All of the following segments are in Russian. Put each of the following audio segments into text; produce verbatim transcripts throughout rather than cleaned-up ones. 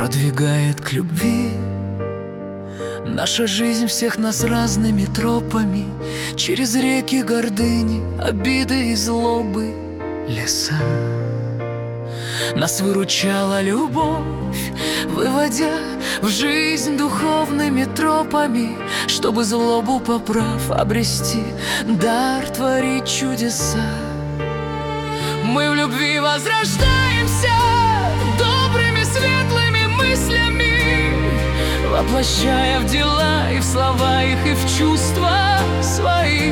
подвигает к любви. Наша жизнь всех нас разными тропами, через реки гордыни, обиды и злобы, леса. Нас выручала любовь, выводя в жизнь духовными тропами, чтобы злобу поправ обрести дар творить чудеса. Мы в любви возрождаемся добрыми светлыми мыслями, воплощая в дела и в слова их, и в чувства свои,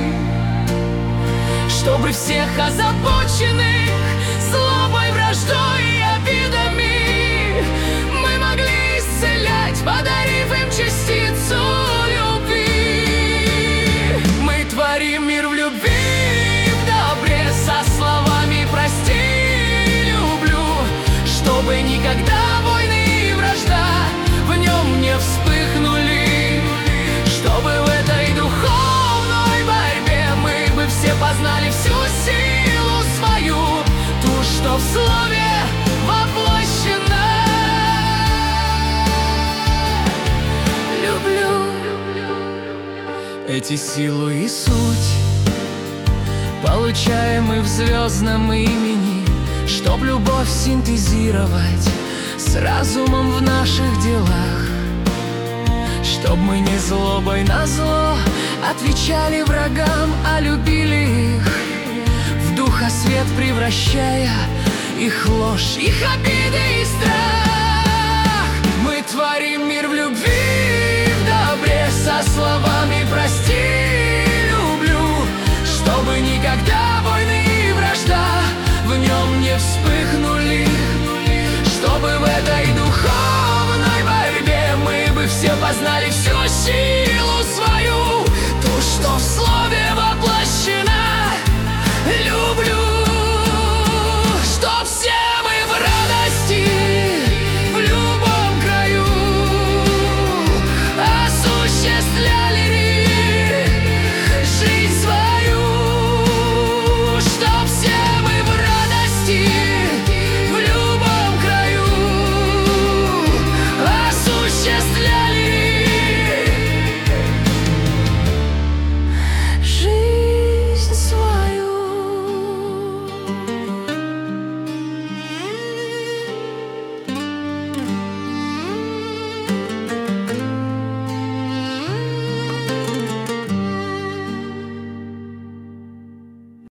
чтобы всех озабоченных злобой, враждой и обидами мы могли исцелять, подарив им частицу любви. Мы творим мир в любви, в добре, со словами «прости, люблю», чтобы никогда войны и вражда в нем не вспыхнули, чтобы в этой духовной борьбе мы бы все познали всю силу свою, ту, что в слове воплощена. Люблю эти силу и суть получаем мы в звездном имени, чтоб любовь синтезировать с разумом в наших делах, чтоб мы не злобой на зло отвечали врагам, а любили их, в духа свет превращая их ложь, их обиды и страх. Мы творим мир в любви, в добре, со словами